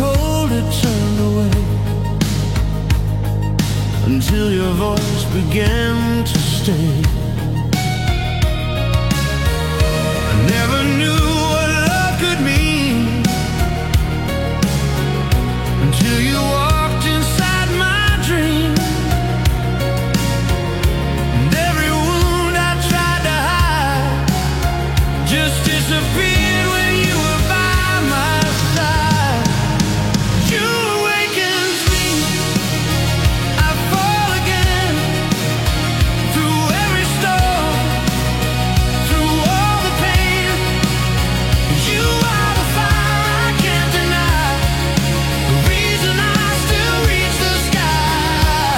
cold it turned away, until your voice began to stay. I never knew what love could mean until you walked inside my dream. And every wound I tried to hide just disappeared when you were by my side. You awakens me, I fall again, through every storm, through all the pain. You are the fire I can't deny, the reason I still reach the sky.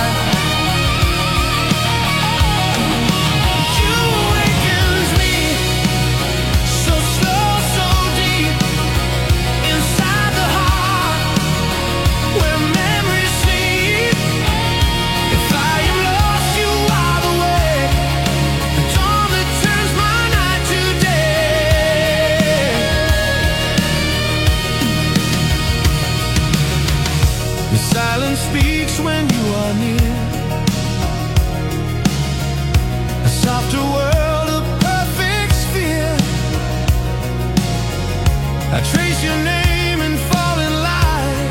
You awakens me, so slow, so deep, inside the heart, where memories sleep. If I am lost, you are the way, the dawn that turns my night to day. The silence speaks when you are near, a softer world, a perfect sphere. I trace your name and fall in line,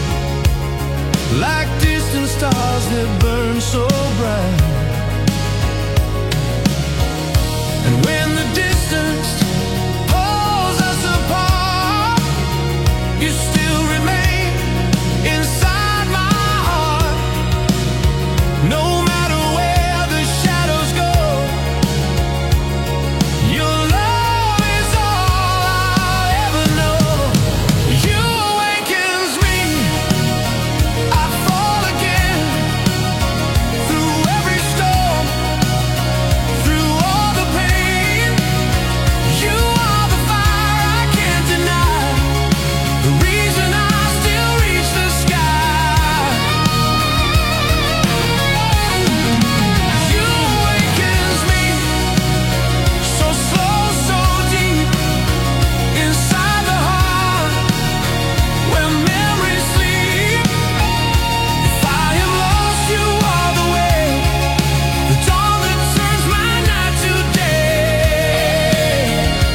like distant stars that burn so bright. And when the distance pulls us apart, you still remain inside my heart. No matter where the shadows go, your love is all I'll ever know. You awakens me, I fall again, through every storm, through all the pain. You are the fire I can't deny, the reason I still reach the sky. You awakens me, so slow, so deep, inside the heart, where memories sleep. If I am lost, you are the way, the dawn that turns my night to day.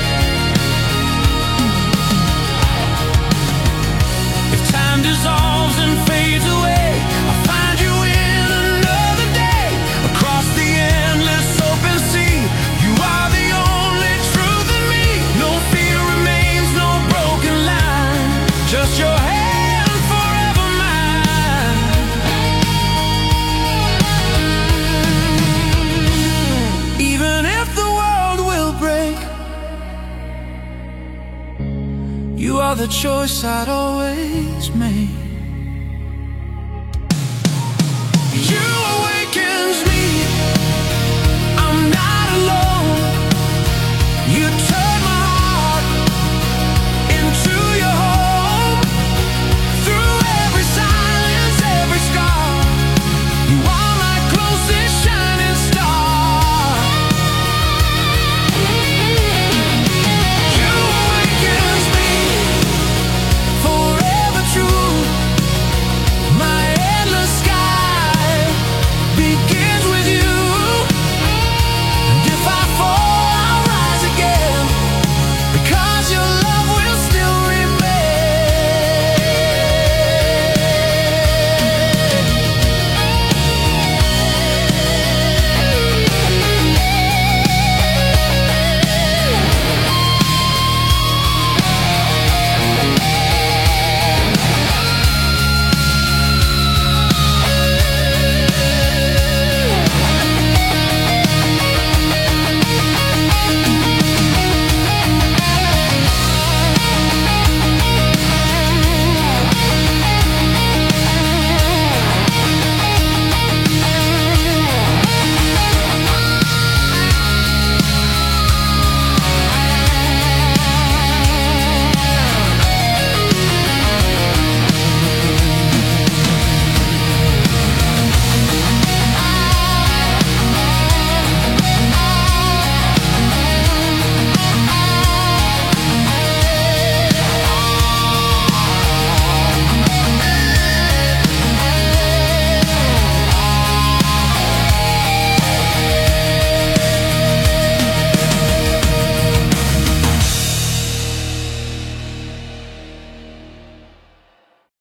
If time dissolves and fades away, I'll find you in another day, across the endless open sea. You are the only truth in me. No fear remains, no broken line, just your hand forever mine. Even if the world will break, you are the choice I'd always make.